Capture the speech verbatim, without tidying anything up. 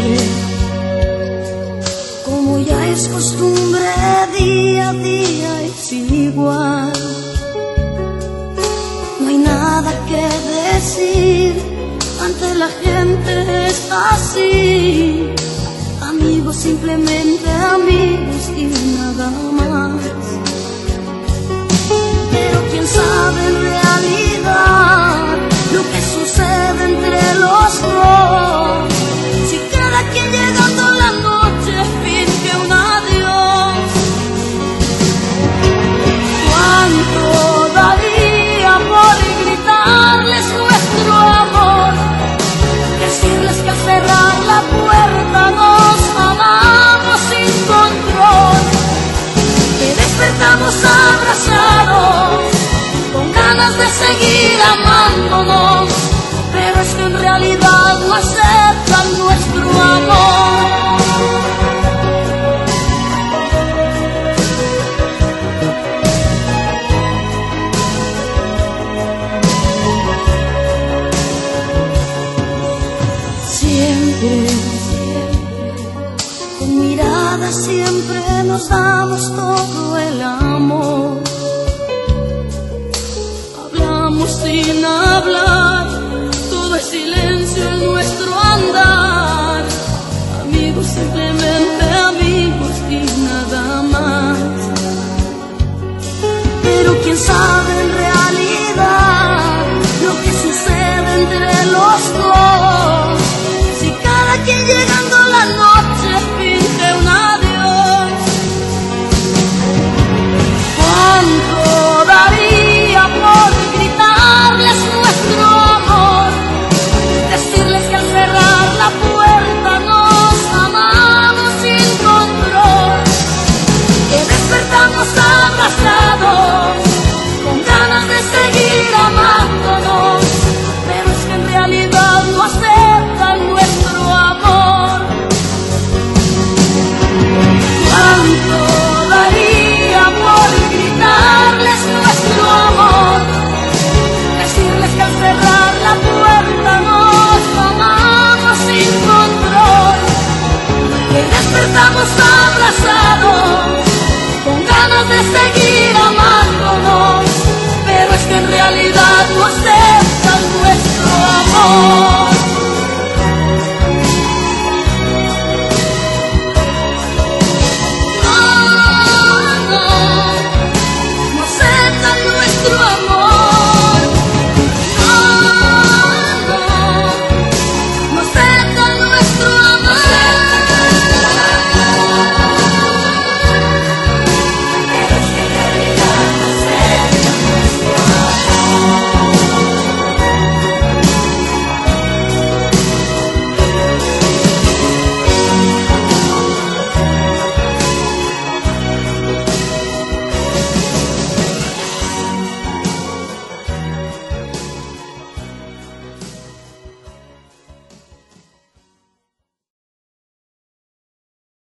Como ya es costumbre, día a día es igual. No hay nada que decir, ante la gente es así. Amigos, simplemente amigos y nada más. Pero quién sabe en realidad lo que sucede entre los dos. Si cada quien llegando la noche finge un adiós. ¿Cuánto daría por gritarles nuestro amor? Decirles que al cerrar la puerta nos amamos sin control, que despertamos abrazados con ganas de seguir amándonos, pero es que en realidad no aceptan nuestro amor. Siempre, con mirada siempre nos damos todo el amor. Hablamos sin hablar, todo es silencio en nuestro andar. Amigos, simplemente